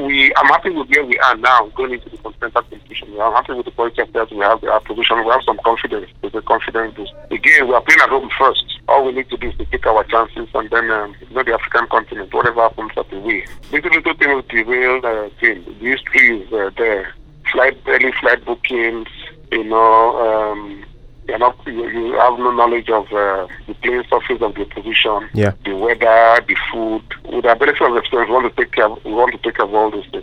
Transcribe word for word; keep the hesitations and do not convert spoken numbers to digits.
we, I'm happy with where we are now going into the continental competition. I'm happy with the quality of players we have, our position. We have some confidence. There's a confidence boost. Again, we are playing at home first. All we need to do is to take our chances, and then um, you know, the African continent, whatever happens at the way. Little little thing with the real uh, thing. The history is uh, there. Flight, early flight bookings. You know, um, you're not, you, you have no knowledge of uh, the playing surface of the opposition, yeah. the weather, the food. With the benefit of experience, we want to take care. We want to take care of all those things.